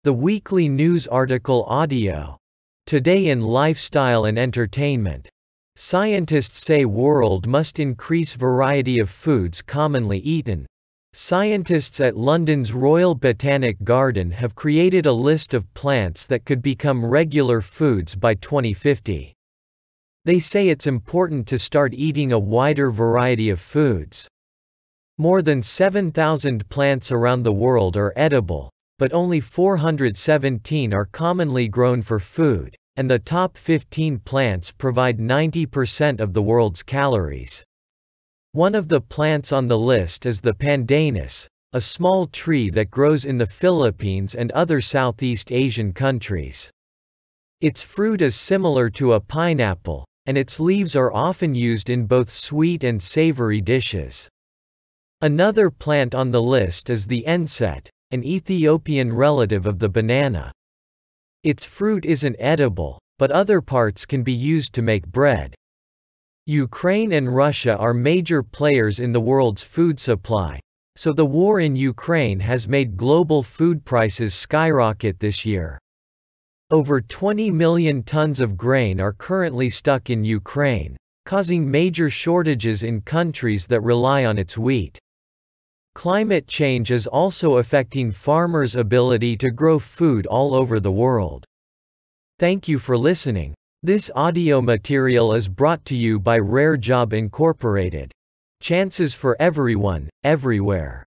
The weekly news article audio. Today in lifestyle and entertainment. Scientists say world must increase variety of foods commonly eaten. Scientists at London's Royal Botanic Garden have created a list of plants that could become regular foods by 2050. They say it's important to start eating a wider variety of foods. More than 7,000 plants around the world are edible, but only 417 are commonly grown for food, and the top 15 plants provide 90% of the world's calories. One of the plants on the list is the pandanus, a small tree that grows in the Philippines and other Southeast Asian countries. Its fruit is similar to a pineapple, and its leaves are often used in both sweet and savory dishes. Another plant on the list is the enset, an Ethiopian relative of the banana. Its fruit isn't edible, but other parts can be used to make bread. Ukraine and Russia are major players in the world's food supply, so the war in Ukraine has made global food prices skyrocket this year. Over 20 million tons of grain are currently stuck in Ukraine, causing major shortages in countries that rely on its wheat. Climate change is also affecting farmers' ability to grow food all over the world. Thank you for listening. This audio material is brought to you by Rare Job Incorporated. Chances for everyone, everywhere.